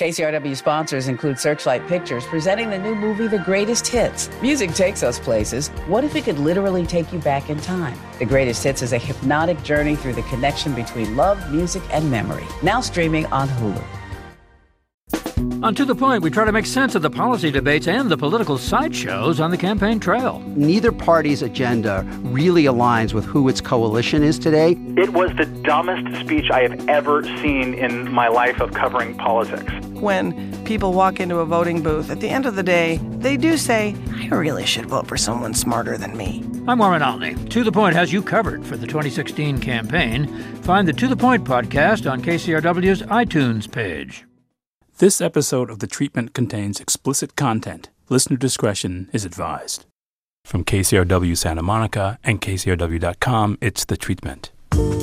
KCRW sponsors include Searchlight Pictures, presenting the new movie, The Greatest Hits. Music takes us places. What if it could literally take you back in time? The Greatest Hits is a hypnotic journey through the connection between love, music, and memory. Now streaming on Hulu. On To The Point, we try to make sense of the policy debates and the political sideshows on the campaign trail. Neither party's agenda really aligns with who its coalition is today. It was the dumbest speech I have ever seen in my life of covering politics. When people walk into a voting booth, at the end of the day, they do say, I really should vote for someone smarter than me. I'm Warren Olney. To The Point has you covered for the 2016 campaign. Find the To The Point podcast on KCRW's iTunes page. This episode of The Treatment contains explicit content. Listener discretion is advised. From KCRW Santa Monica and KCRW.com, it's The Treatment.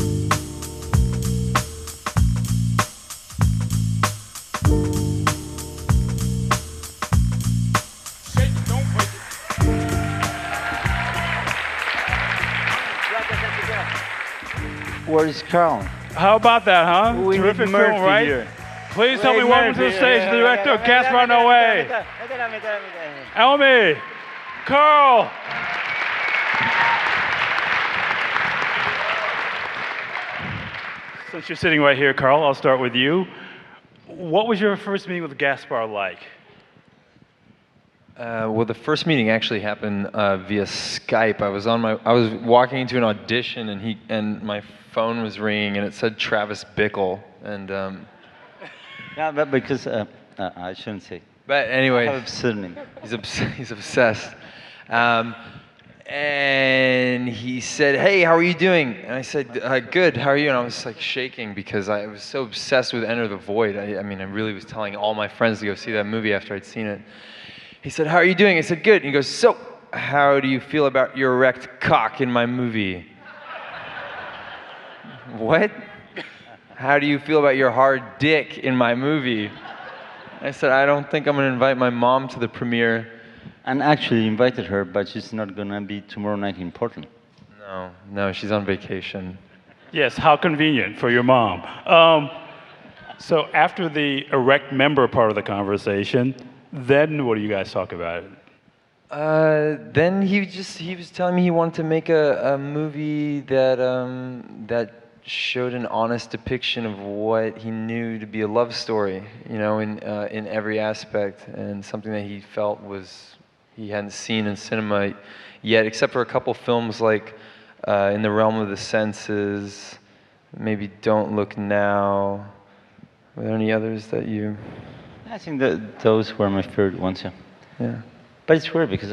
Where is Carl? How about that, huh? We Terrific need Murphy film, right? here. Please help me welcome to the stage the director of Gaspar Noé, Elmi, Carl. Since you're sitting right here, Carl, I'll start with you. What was your first meeting with Gaspar like? Well, the first meeting actually happened via Skype. I was walking into an audition, and my phone was ringing, and it said Travis Bickle, and. Yeah, but because I shouldn't say. But anyway, I have a pseudonym. He's obsessed. And he said, "Hey, how are you doing?" And I said, "Good. How are you?" And I was like shaking because I was so obsessed with Enter the Void. I mean, I really was telling all my friends to go see that movie after I'd seen it. He said, "How are you doing?" I said, "Good." And he goes, "So, how do you feel about your erect cock in my movie?" What? How do you feel about your hard dick in my movie? I said, I don't think I'm going to invite my mom to the premiere. And actually invited her, but she's not going to be tomorrow night in Portland. No, she's on vacation. Yes, how convenient for your mom. So after the erect member part of the conversation, then what do you guys talk about? Then he was telling me he wanted to make a movie that showed an honest depiction of what he knew to be a love story, in every aspect, and something that he felt he hadn't seen in cinema yet, except for a couple films like In the Realm of the Senses, maybe Don't Look Now. Were there any others that you... I think that those were my favorite ones, yeah. Yeah. But it's weird because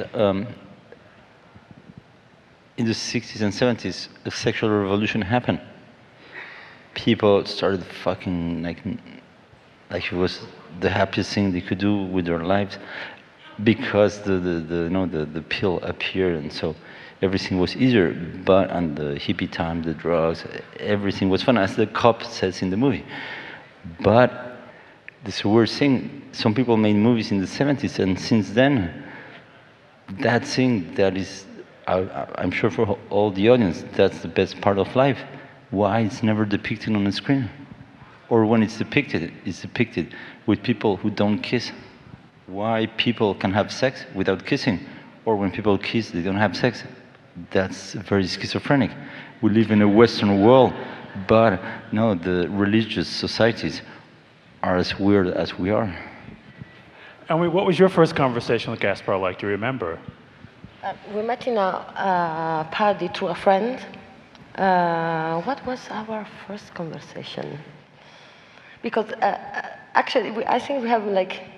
in the 60s and 70s, a sexual revolution happened. People started fucking like it was the happiest thing they could do with their lives, because the pill appeared, and so everything was easier. But on the hippie time, the drugs, everything was fun, as the cop says in the movie. But this weird thing, some people made movies in the 70s, and since then, that thing that is, I'm sure for all the audience, that's the best part of life. Why it's never depicted on the screen? Or when it's depicted with people who don't kiss. Why people can have sex without kissing? Or when people kiss, they don't have sex. That's very schizophrenic. We live in a Western world, but no, the religious societies are as weird as we are. And what was your first conversation with Gaspar like? Do you remember? We met in a party through a friend. What was our first conversation? Because actually, I think we have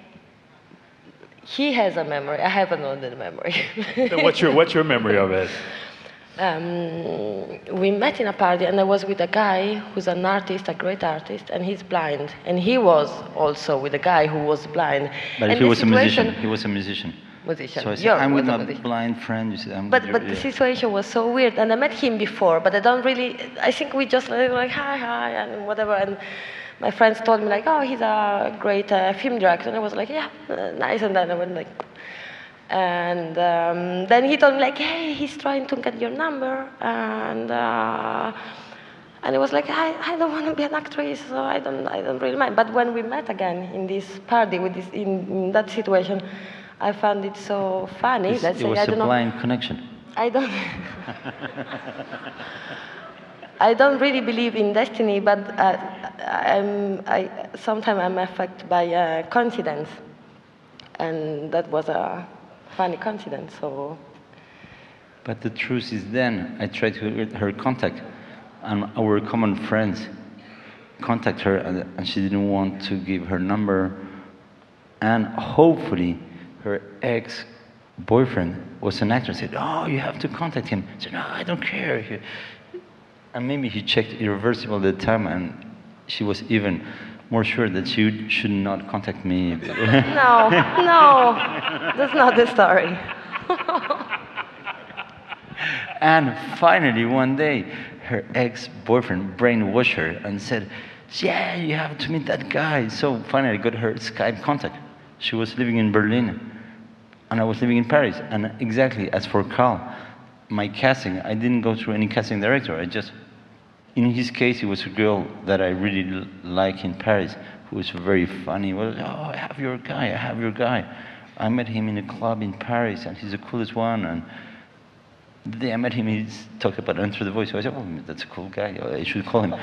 he has a memory. I have another memory. Then what's your memory of it? We met in a party, and I was with a guy who's an artist, a great artist, and he's blind. And he was also with a guy who was blind. But and he was a musician. He was a musician. So I said, I'm with my blind friend. You said, I'm but the situation was so weird, and I met him before, but I think we just like hi and whatever, and my friends told me oh, he's a great film director, and I was like, yeah, nice, and then I went and then he told me hey, he's trying to get your number, and And it was like, I don't want to be an actress, so I don't really mind. But when we met again in this party, in that situation, I found it so funny. It was a blind connection. I don't. I don't really believe in destiny, but sometimes I'm affected by coincidence, and that was a funny coincidence. So. But the truth is, then I tried to get her contact, and our common friends contact her, and she didn't want to give her number, and hopefully her ex-boyfriend was an actor and said, oh, you have to contact him. She said, no, I don't care. And maybe he checked Irreversible at the time, and she was even more sure that she should not contact me. No, that's not the story. And finally, one day, her ex-boyfriend brainwashed her and said, yeah, you have to meet that guy. So finally, I got her Skype contact. She was living in Berlin, and I was living in Paris. And exactly as for Carl, my casting, I didn't go through any casting director. In his case, it was a girl that I really like in Paris, who was very funny. Well, oh, I have your guy. I met him in a club in Paris, and he's the coolest one. And the day I met him, he talked about Enter the Voice. So I said, oh, that's a cool guy. I should call him.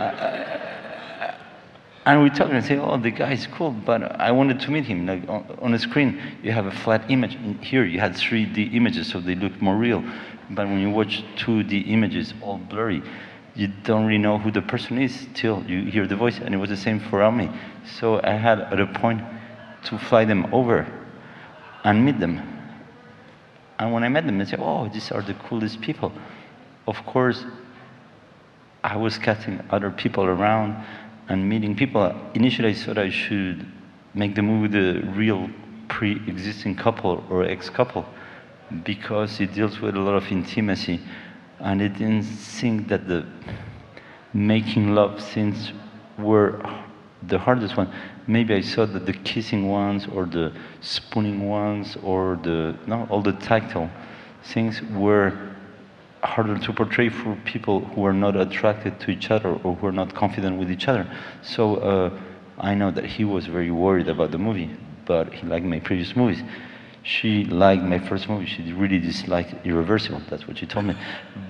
And we talked and said, oh, the guy is cool, but I wanted to meet him. Like on the screen, you have a flat image. Here, you had 3D images, so they look more real. But when you watch 2D images, all blurry, you don't really know who the person is till you hear the voice. And it was the same for Ami. So I had at a point to fly them over and meet them. And when I met them, they said, oh, these are the coolest people. Of course, I was casting other people around and meeting people. Initially, I thought I should make the movie the real pre-existing couple or ex-couple, because it deals with a lot of intimacy. And I didn't think that the making love scenes were the hardest one. Maybe I thought that the kissing ones or the spooning ones or all the tactile things were harder to portray for people who are not attracted to each other or who are not confident with each other. So I know that he was very worried about the movie, but he liked my previous movies. She liked my first movie. She really disliked Irreversible. That's what she told me.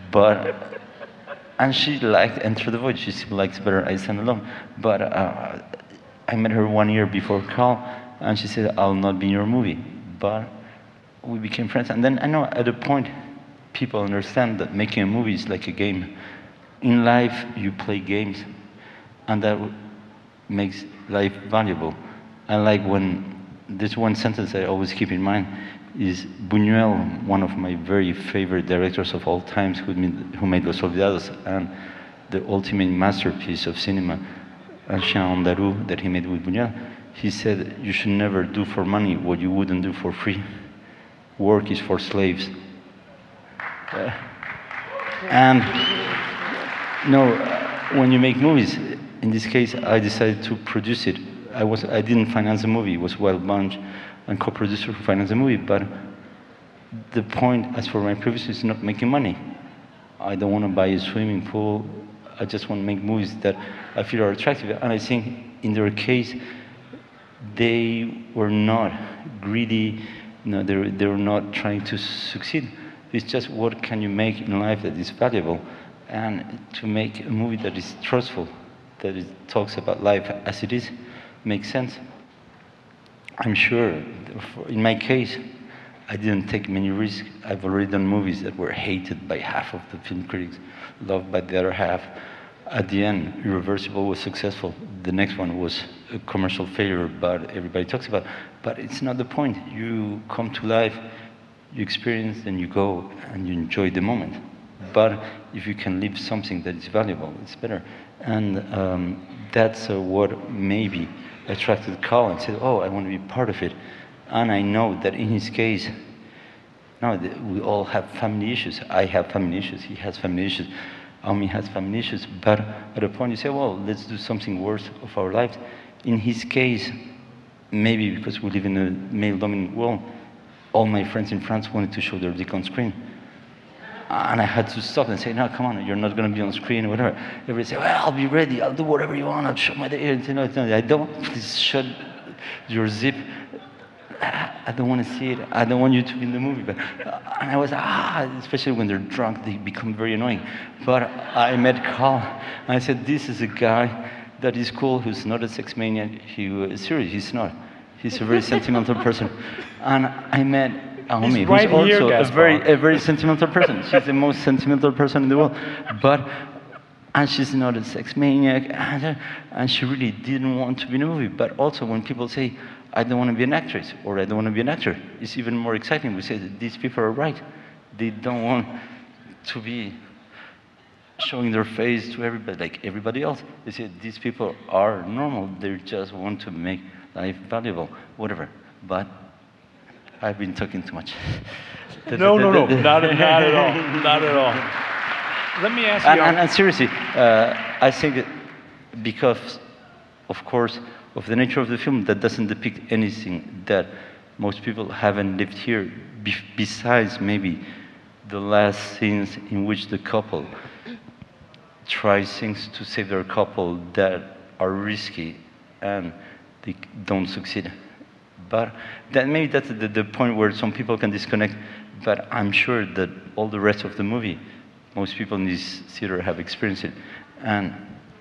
And she liked Enter the Void. She still likes better I Stand Alone. But I met her 1 year before Carl, and she said, I'll not be in your movie. But we became friends. And then I know at a point, people understand that making a movie is like a game. In life, you play games, and that makes life valuable. I like when this one sentence I always keep in mind is Buñuel, one of my very favorite directors of all times, who made Los Olvidados, and the ultimate masterpiece of cinema, Un Chien Andalou, that he made with Buñuel. He said, you should never do for money what you wouldn't do for free. Work is for slaves. And when you make movies, in this case, I decided to produce it. I didn't finance the movie. It was Wild Bunch and co-producer who financed the movie. But the point, as for my previous, is not making money. I don't want to buy a swimming pool. I just want to make movies that I feel are attractive. And I think in their case, they were not greedy. They were not trying to succeed. It's just what can you make in life that is valuable, and to make a movie that is truthful, that it talks about life as it is, makes sense. I'm sure, in my case, I didn't take many risks. I've already done movies that were hated by half of the film critics, loved by the other half. At the end, Irreversible was successful. The next one was a commercial failure, but everybody talks about it. But it's not the point. You come to life, you experience, and you go, and you enjoy the moment. But if you can leave something that is valuable, it's better. And that's what maybe attracted Carl and said, oh, I want to be part of it. And I know that in his case, we all have family issues. I have family issues. He has family issues. Ami has family issues. But at a point you say, well, let's do something worth of our lives. In his case, maybe because we live in a male-dominant world, all my friends in France wanted to show their dick on screen. And I had to stop and say, no, come on, you're not going to be on screen or whatever. Everybody say, well, I'll be ready. I'll do whatever you want. I'll show my day. No, I don't. Please shut your zip. I don't want to see it. I don't want you to be in the movie. But and I was, especially when they're drunk, they become very annoying. But I met Carl, and I said, this is a guy that is cool, who's not a sex maniac. Seriously, he's not. He's a very sentimental person. And I met Naomi, right who's here, also Gaspar. a very sentimental person. She's the most sentimental person in the world. And she's not a sex maniac, and she really didn't want to be in a movie. But also, when people say, I don't want to be an actress, or I don't want to be an actor, it's even more exciting. We say that these people are right. They don't want to be showing their face to everybody like everybody else. They say these people are normal. They just want to make life valuable, whatever. But I've been talking too much. No, not at all. Not at all. Let me ask you. And seriously, I think because, of course, of the nature of the film, that doesn't depict anything that most people haven't lived here, besides maybe the last scenes in which the couple tries things to save their couple that are risky and they don't succeed. But maybe that's the point where some people can disconnect, but I'm sure that all the rest of the movie, most people in this theater have experienced it. And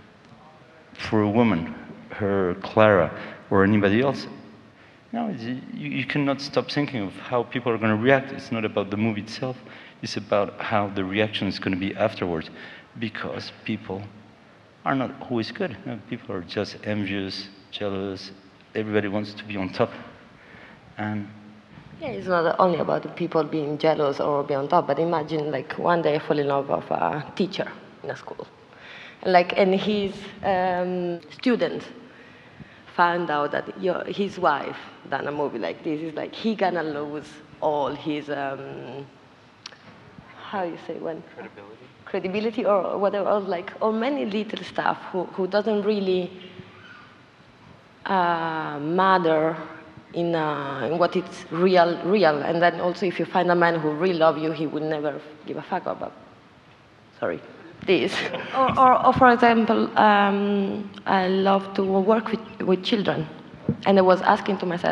for a woman, her Clara, or anybody else, no, you cannot stop thinking of how people are going to react. It's not about the movie itself. It's about how the reaction is going to be afterwards, because people are not always good. People are just envious, jealous. Everybody wants to be on top. And yeah, it's not only about the people being jealous or being on top, but imagine like one day I fall in love with a teacher in a school. And his student found out that his wife done a movie like this. It's like he gonna lose all his, how you say when? Credibility or whatever, or many little stuff who doesn't really matter in what it's real. And then also if you find a man who really loves you, he will never give a fuck about, this. or for example, I love to work with children. And I was asking to myself,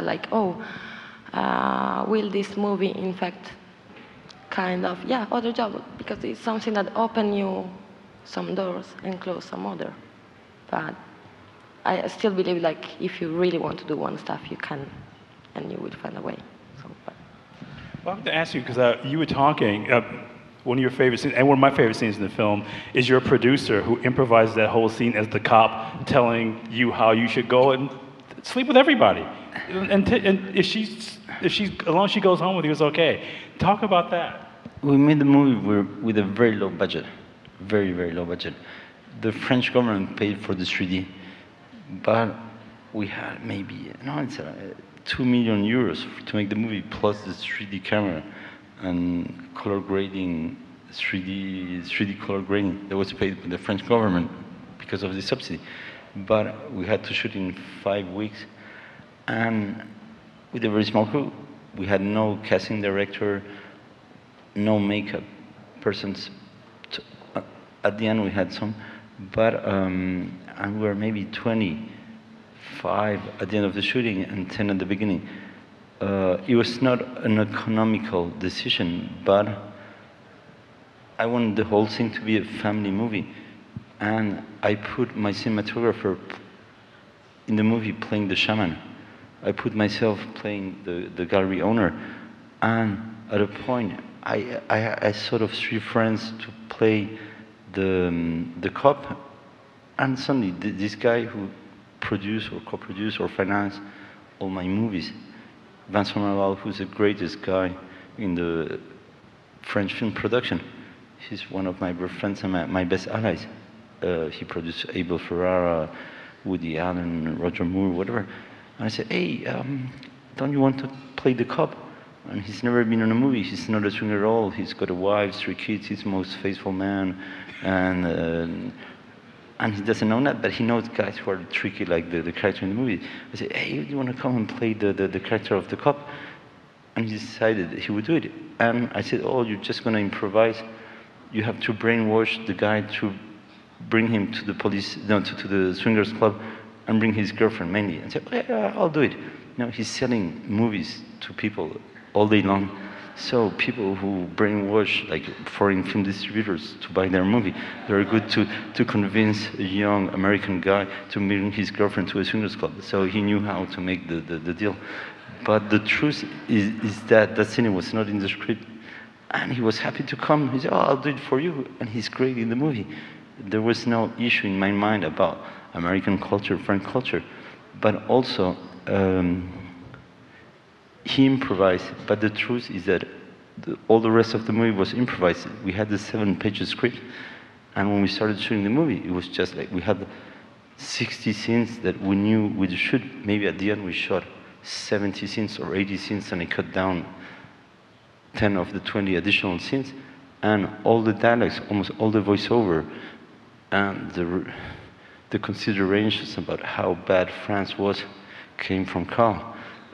will this movie, in fact, other job? Because it's something that open you some doors and close some other. But I still believe, if you really want to do one stuff, you can, and you will find a way. Well, I have to ask you, because you were talking, one of your favorite scenes, and one of my favorite scenes in the film, is your producer who improvised that whole scene as the cop telling you how you should go and sleep with everybody. And if she's as long as she goes home with you, it's okay. Talk about that. We made the movie with a very low budget, very, very low budget. The French government paid for the 3D, but we had maybe, 2 million euros to make the movie, plus the 3D camera and color grading, 3D color grading that was paid by the French government because of the subsidy. But we had to shoot in 5 weeks, and with a very small crew. We had no casting director, no makeup persons. At the end we had some, but and we were maybe 25 at the end of the shooting and 10 at the beginning. It was not an economical decision, but I wanted the whole thing to be a family movie. And I put my cinematographer in the movie playing the shaman. I put myself playing the gallery owner. And at a point, I sort of 3 friends to play the cop. And suddenly, this guy who produced or co-produced or financed all my movies, Vincent Laval, who's the greatest guy in the French film production. He's one of my friends and my best allies. He produced Abel Ferrara, Woody Allen, Roger Moore, whatever. And I said, hey, don't you want to play the cop? And he's never been in a movie. He's not a swinger at all. He's got a wife, 3 kids. He's the most faithful man. And he doesn't know that, but he knows guys who are tricky, like the character in the movie. I said, hey, do you want to come and play the character of the cop? And he decided he would do it. And I said, oh, you're just going to improvise? you have to brainwash the guy to bring him to the police, no, to the swingers club, and bring his girlfriend mainly, and say, okay, I'll do it. No, he's selling movies to people all day long. So people who brainwash, like foreign film distributors, to buy their movie, they're good to convince a young American guy to bring his girlfriend to a swingers club. So he knew how to make the deal. But the truth is that scene was not in the script. And he was happy to come. He said, oh, I'll do it for you. And he's great in the movie. There was no issue in my mind about American culture, French culture. But also, he improvised, but the truth is that all the rest of the movie was improvised. We had the 7-page script, and when we started shooting the movie, it was just like we had 60 scenes that we knew we'd shoot. Maybe at the end we shot 70 scenes or 80 scenes, and I cut down 10 of the 20 additional scenes, and all the dialogues, almost all the voiceover, and the considerations about how bad France was came from Carl.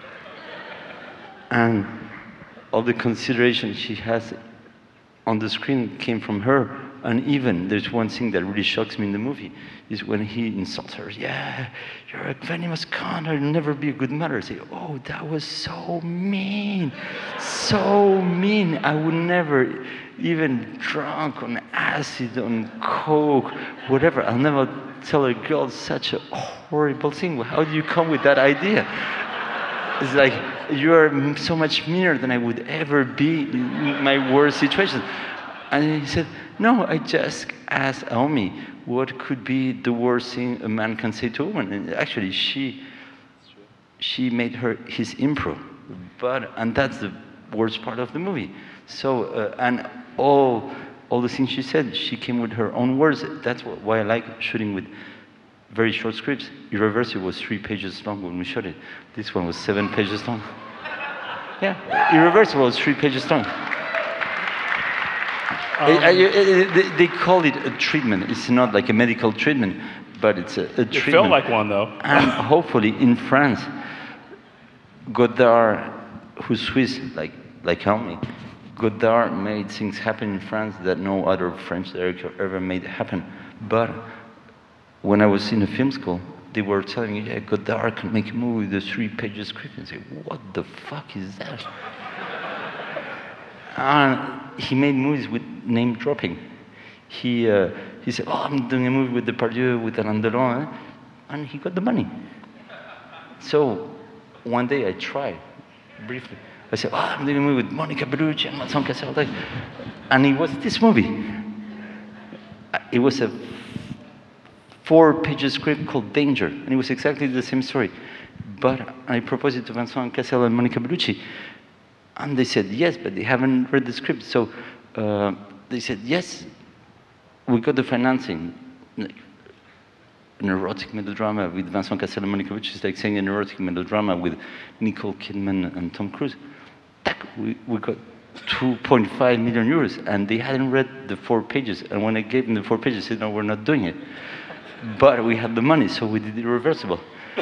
And all the consideration she has on the screen came from her. And even, there's one thing that really shocks me in the movie, is when he insults her. Yeah, you're a venomous con, I'll never be a good mother. I say, oh, that was so mean. So mean. I would never, even drunk on acid, on coke, whatever, I'll never tell a girl such a horrible thing. How do you come with that idea? It's like, you're so much meaner than I would ever be in my worst situations. And he said, no, I just asked Naomi what could be the worst thing a man can say to a woman. And actually, she made his improv. And that's the worst part of the movie. So, and all the things she said, she came with her own words. That's why I like shooting with very short scripts. Irreversible was 3 pages long when we shot it. This one was 7 pages long. Yeah, Irreversible was 3 pages long. They call it a treatment. It's not like a medical treatment, but it's a treatment. It felt like one, though. And hopefully in France, Godard, who's Swiss, like Naomi, Godard made things happen in France that no other French director ever made happen. But when I was in a film school, they were telling me, yeah, Godard can make a movie with a 3-page script. And I say, what the fuck is that? And he made movies with name dropping. He said, oh, I'm doing a movie with Depardieu, with Alain Delon, and he got the money. So one day I tried, briefly. I said, oh, I'm doing a movie with Monica Bellucci and Vincent Cassel. And it was this movie. It was a 4-page script called Danger, and it was exactly the same story. But I proposed it to Vincent Cassel and Monica Bellucci, and they said yes, but they haven't read the script. So they said yes, we got the financing. Like, an erotic melodrama with Vincent Cassel and Monica Bellucci is like saying an erotic melodrama with Nicole Kidman and Tom Cruise. We got 2.5 million euros, and they hadn't read the 4 pages. And when I gave them the 4 pages, they said, no, we're not doing it. But we had the money, so we did Irreversible.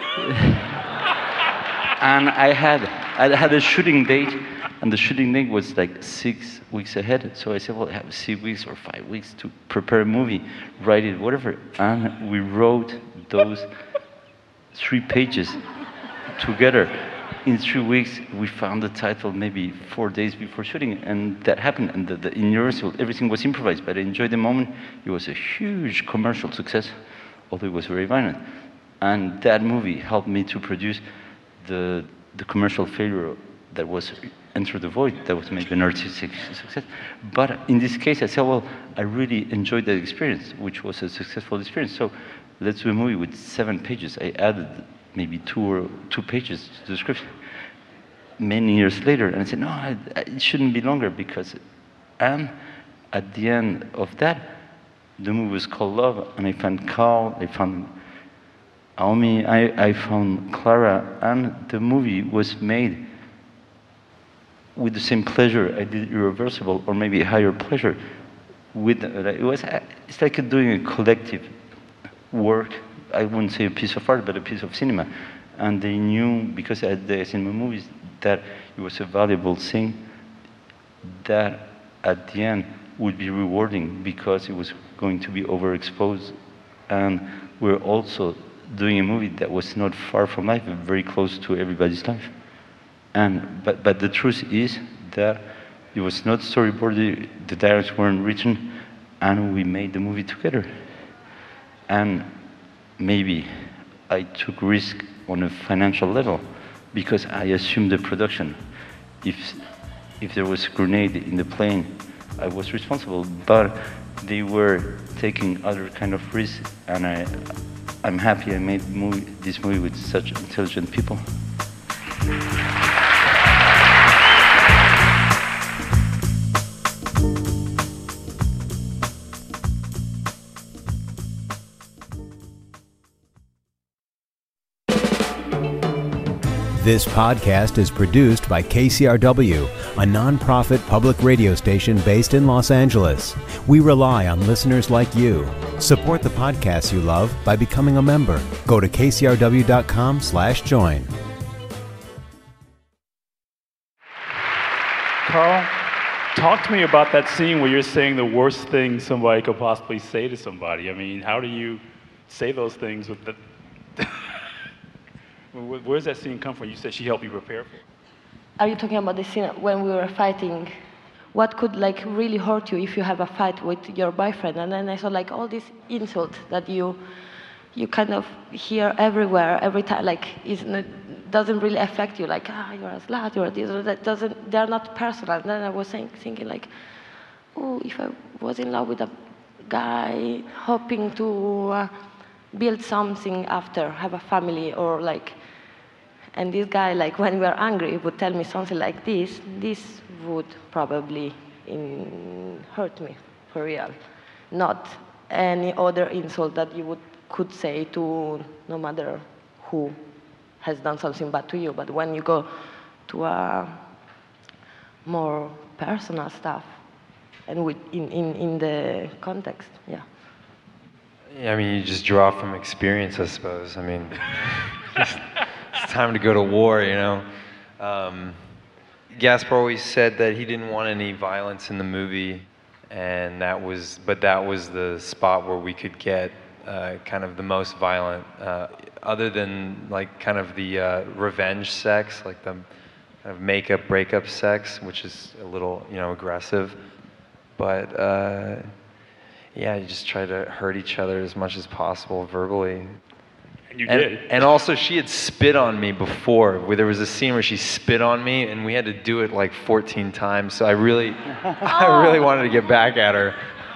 And I had a shooting date, and the shooting date was like 6 weeks ahead. So I said, well, I have 6 weeks or 5 weeks to prepare a movie, write it, whatever. And we wrote those 3 pages together. In 3 weeks, we found the title maybe 4 days before shooting, and that happened. And in Irreversible, everything was improvised, but I enjoyed the moment. It was a huge commercial success, although it was very violent. And that movie helped me to produce the commercial failure that was Enter the Void, that was maybe an artistic success. But in this case, I said, well, I really enjoyed that experience, which was a successful experience. So let's do a movie with 7 pages. I added maybe 2 pages to the script many years later, and I said, no, it shouldn't be longer, because, and at the end of that, the movie was called Love, and I found Carl, I found Naomi, I found Clara, and the movie was made with the same pleasure I did Irreversible, or maybe a higher pleasure. It's like doing a collective work. I wouldn't say a piece of art, but a piece of cinema. And they knew, because I had the cinema movies, that it was a valuable thing, that at the end would be rewarding because it was going to be overexposed. And we're also doing a movie that was not far from life, but very close to everybody's life. And but the truth is that it was not storyboarded, the dialogues weren't written, and we made the movie together. And maybe I took risk on a financial level because I assumed the production. If there was a grenade in the plane, I was responsible, but they were taking other kind of risks, and I'm happy I made this movie with such intelligent people. This podcast is produced by KCRW, a nonprofit public radio station based in Los Angeles. We rely on listeners like you. Support the podcasts you love by becoming a member. Go to kcrw.com/join. Carl, talk to me about that scene where you're saying the worst thing somebody could possibly say to somebody. I mean, how do you say those things with the... Where does that scene come from? You said she helped you prepare for it. Are you talking about the scene when we were fighting? What could like really hurt you if you have a fight with your boyfriend? And then I saw like all these insults that you kind of hear everywhere, every time. Like doesn't really affect you. Like you're a slut, you're this, or that. They're not personal. And then I was thinking like, oh, if I was in love with a guy hoping to build something after, have a family, or like. And this guy, like when we were angry, would tell me something like this would probably hurt me, for real. Not any other insult that you could say to no matter who has done something bad to you. But when you go to a more personal stuff, and in the context, yeah. Yeah, I mean, you just draw from experience, I suppose. I mean... It's time to go to war, you know. Gaspar always said that he didn't want any violence in the movie, and that was the spot where we could get kind of the most violent, other than like kind of the revenge sex, like the kind of makeup breakup sex, which is a little aggressive, but yeah, you just try to hurt each other as much as possible verbally. And you did. And also, she had spit on me before. Where there was a scene where she spit on me, and we had to do it like 14 times. So I really wanted to get back at her.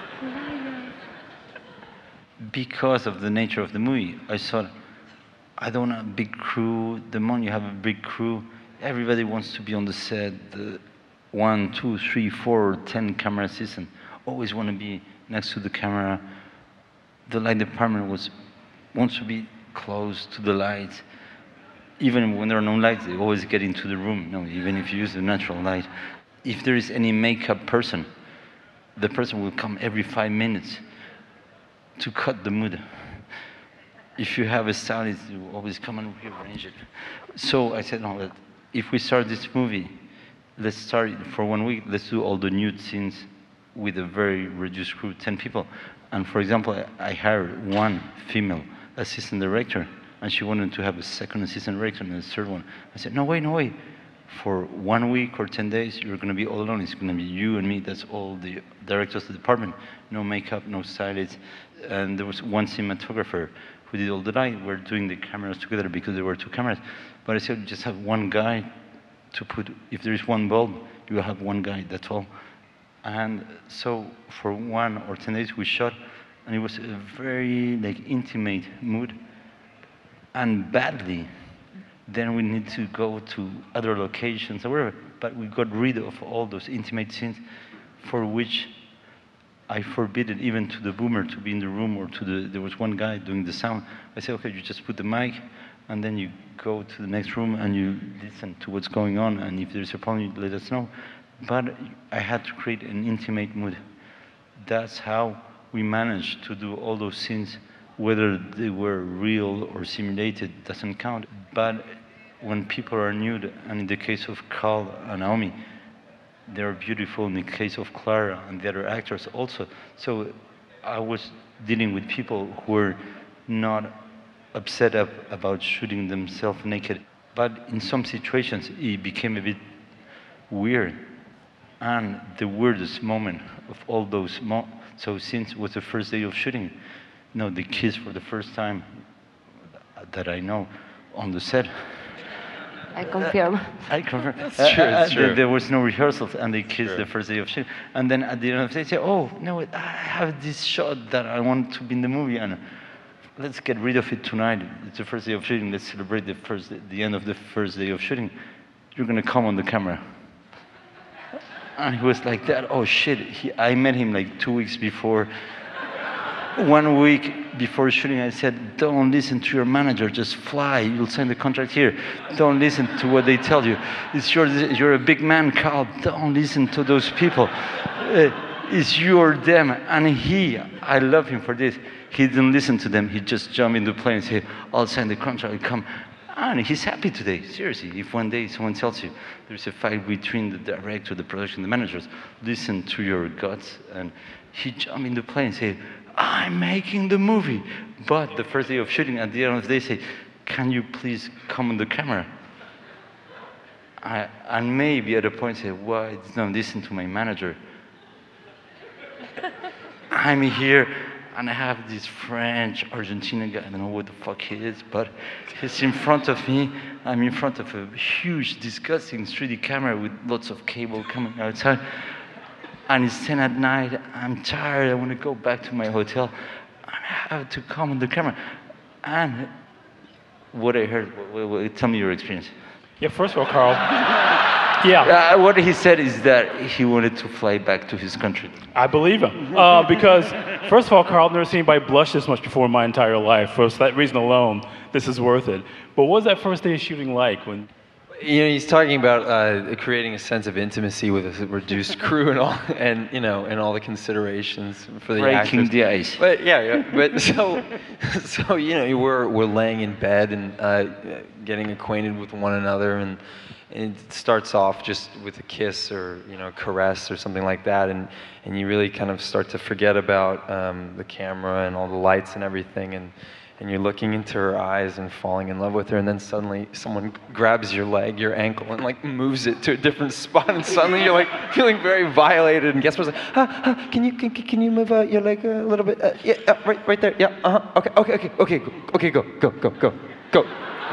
Because of the nature of the movie, I thought, I don't want a big crew. The moment you have a big crew, everybody wants to be on the set. 1, 2, 3, 4, 10 camera assistants always want to be next to the camera. The light department wants to be close to the lights. Even when there are no lights, they always get into the room, even if you use the natural light. If there is any makeup person, the person will come every 5 minutes to cut the mood. If you have a stylist, you always come and rearrange it. So I said, no, if we start this movie, let's start it for 1 week, let's do all the nude scenes with a very reduced crew, 10 people. And for example, I hired one female assistant director, and she wanted to have a second assistant director and a third one. I said, no way. For 1 week or 10 days, you're going to be all alone. It's going to be you and me. That's all the directors of the department. No makeup, no stylists. And there was one cinematographer who did all the light. We're doing the cameras together because there were 2 cameras. But I said, just have one guy to put, if there is one bulb, you will have one guy, that's all. And so for 1 or 10 days, we shot. And it was a very intimate mood, and badly. Then we need to go to other locations or whatever. But we got rid of all those intimate scenes, for which I forbidden even to the boomer to be in the room, or there was one guy doing the sound. I said, okay, you just put the mic, and then you go to the next room and you listen to what's going on. And if there's a problem, you let us know. But I had to create an intimate mood. That's how we managed to do all those scenes, whether they were real or simulated, doesn't count. But when people are nude, and in the case of Carl and Naomi, they're beautiful in the case of Clara and the other actors also. So I was dealing with people who were not upset about shooting themselves naked. But in some situations, it became a bit weird. And the weirdest moment of all those so since was the first day of shooting. No, the kiss for the first time that I know on the set. I confirm. I confirm. It's true, it's true. There was no rehearsals, and they kissed the first day of shooting. And then at the end of the day, they say, "Oh no, I have this shot that I want to be in the movie, and let's get rid of it tonight. It's the first day of shooting. Let's celebrate the end of the first day of shooting. You're gonna come on the camera." And he was like that. Oh shit! I met him like 2 weeks before. 1 week before shooting, I said, "Don't listen to your manager. Just fly. You'll sign the contract here. Don't listen to what they tell you. You're a big man, Carl. Don't listen to those people. It's you or them." And I love him for this. He didn't listen to them. He just jumped in the plane and said, "I'll sign the contract. I'll come." And he's happy today. Seriously, if one day someone tells you there's a fight between the director, the production, the managers, listen to your guts. And he jumped in the plane and said, "I'm making the movie." But the first day of shooting, at the end of the day, say, "Can you please come on the camera?" And maybe at a point say, "Why don't listen to my manager? I'm here and I have this French Argentinian guy, I don't know what the fuck he is, but he's in front of me. I'm in front of a huge, disgusting 3D camera with lots of cable coming outside. And it's 10 at night, I'm tired, I want to go back to my hotel. I have to come on the camera." And what I heard, tell me your experience. Yeah, first of all, Carl. What he said is that he wanted to fly back to his country. I believe him. Because, first of all, Carl, I've never seen anybody blush this much before in my entire life. For that reason alone, this is worth it. But what was that first day of shooting like? When he's talking about creating a sense of intimacy with a reduced crew and all, and all the considerations for the breaking actors. the ice. But but so we're laying in bed and getting acquainted with one another, and it starts off just with a kiss or caress or something like that, and you really kind of start to forget about the camera and all the lights and everything, and you're looking into her eyes and falling in love with her, and then suddenly someone grabs your leg, your ankle, and moves it to a different spot, and suddenly you're feeling very violated, and guest person's like, can you move your leg a little bit? Right there. Yeah. Okay. Go.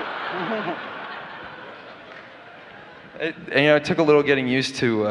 It took a little getting used to,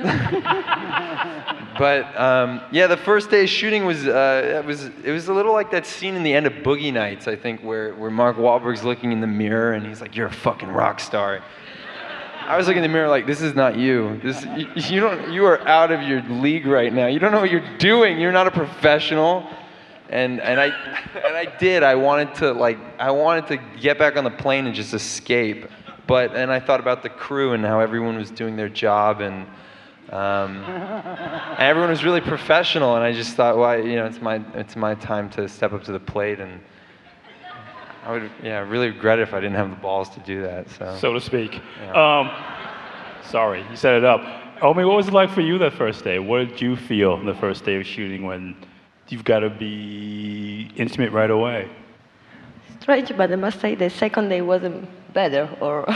but the first day of shooting was it was a little like that scene in the end of Boogie Nights, I think, where Mark Wahlberg's looking in the mirror and he's like, "You're a fucking rock star." I was looking in the mirror like, "This is not you. You are out of your league right now. You don't know what you're doing. You're not a professional." And I did. I wanted to get back on the plane and just escape. And I thought about the crew and how everyone was doing their job, and everyone was really professional. And I just thought, it's my time to step up to the plate, and I would, really regret it if I didn't have the balls to do that. So to speak. Yeah. Sorry, you set it up. Omi, what was it like for you that first day? What did you feel the first day of shooting when you've got to be intimate right away? Strange, but I must say the second day wasn't better or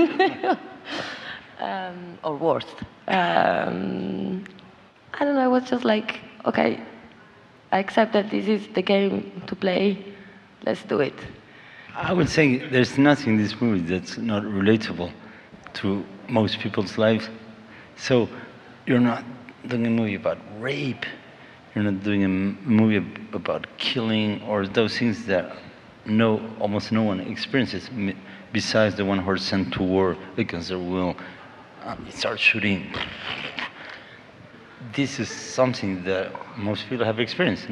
or worse. I don't know. I was just like, okay, I accept that this is the game to play. Let's do it. I would say there's nothing in this movie that's not relatable to most people's lives. So you're not doing a movie about rape. You're not doing a movie about killing or those things that almost no one experiences besides the one who are sent to war against their will. Start shooting. This is something that most people have experienced.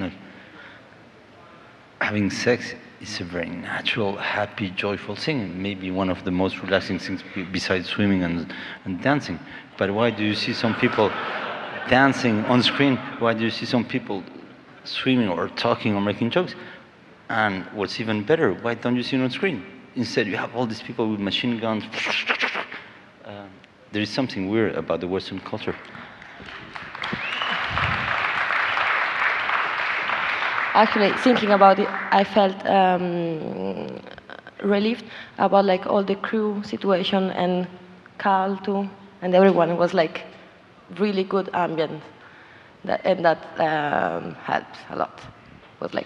Having sex is a very natural, happy, joyful thing. Maybe one of the most relaxing things besides swimming and dancing. But why do you see some people dancing on screen? Why do you see some people swimming or talking or making jokes? And what's even better, why don't you see it on screen? Instead, you have all these people with machine guns. there is something weird about the Western culture. Actually, thinking about it, I felt relieved about like all the crew situation and Carl too, and everyone was like really good ambient, that helped a lot. It was like,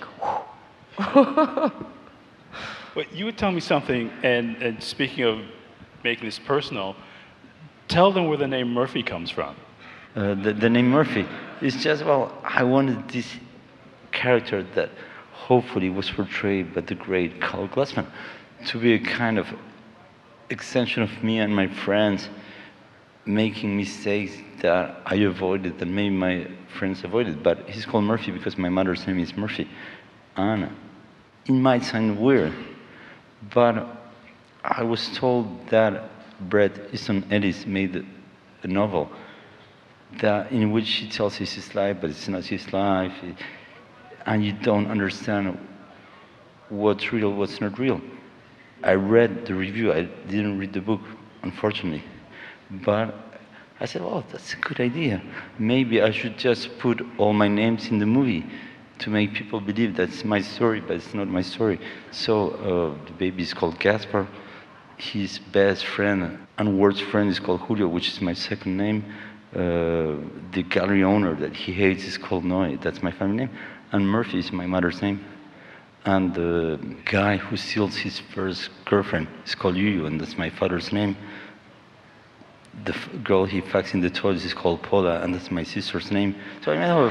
Wait, you would tell me something, and speaking of making this personal, tell them where the name Murphy comes from. The name Murphy is just, well, I wanted this character that hopefully was portrayed by the great Carl Glassman to be a kind of extension of me and my friends making mistakes that I avoided, that maybe my friends avoided. But he's called Murphy because my mother's name is Murphy. And it might sound weird, but I was told that Bret Easton Ellis made a novel that in which he tells his life, but it's not his life, and you don't understand what's real, what's not real. I read the review. I didn't read the book, unfortunately. But I said, well, that's a good idea. Maybe I should just put all my names in the movie to make people believe that's my story, but it's not my story. So the baby is called Gaspar. His best friend and worst friend is called Julio, which is my second name. The gallery owner that he hates is called Noe. That's my family name. And Murphy is my mother's name. And the guy who steals his first girlfriend is called Yuyu, and that's my father's name. The girl he fucks in the toilet is called Paula, and that's my sister's name. So I mean,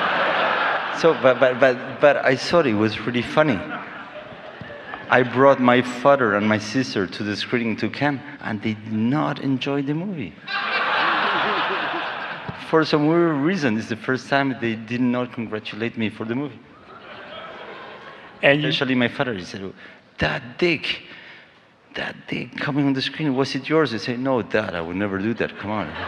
but I thought it was really funny. I brought my father and my sister to the screening to Cannes, and they did not enjoy the movie. For some weird reason, it's the first time they did not congratulate me for the movie. And especially my father, he said, that dick coming on the screen, was it yours? I said, no, Dad, I would never do that, come on.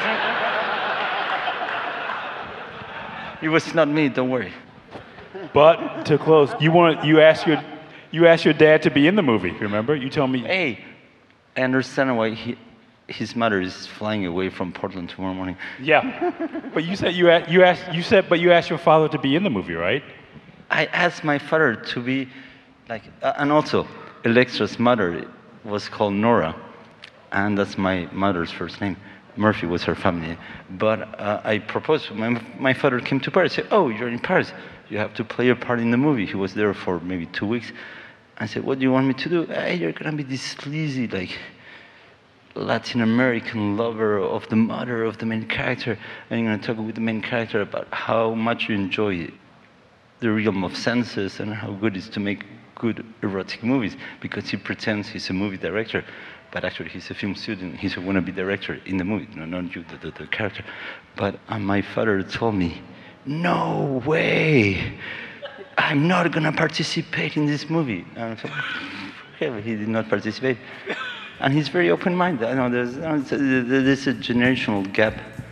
It was not me, don't worry. But to close, you asked your dad to be in the movie, remember? You told me. Hey, I understand why his mother is flying away from Portland tomorrow morning. Yeah, but you said you asked your father to be in the movie, right? I asked my father to be like, and also Electra's mother was called Nora, and that's my mother's first name. Murphy was her family name. But I proposed. My father came to Paris. Said, "Oh, you're in Paris. You have to play a part in the movie." He was there for maybe 2 weeks. I said, "What do you want me to do?" "Hey, you're gonna be this sleazy, like, Latin American lover of the mother of the main character, and you're gonna talk with the main character about how much you enjoy the realm of senses and how good it is to make good erotic movies, because he pretends he's a movie director, but actually he's a film student. He's a wannabe director in the movie, not you, the character." But my father told me, "No way! I'm not gonna participate in this movie." And so, okay, he did not participate. And he's very open-minded. I know there's a generational gap.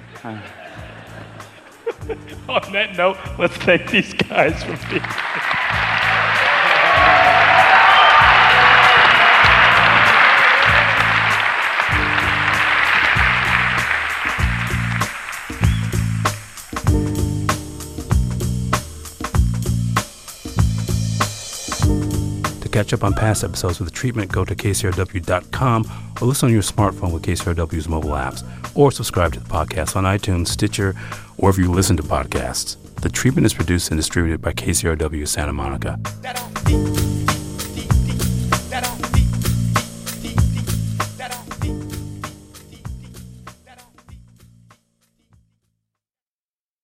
On that note, let's thank these guys for being here. To catch up on past episodes of The Treatment, go to kcrw.com or listen on your smartphone with KCRW's mobile apps, or subscribe to the podcast on iTunes, Stitcher, or wherever you listen to podcasts. The Treatment is produced and distributed by KCRW Santa Monica.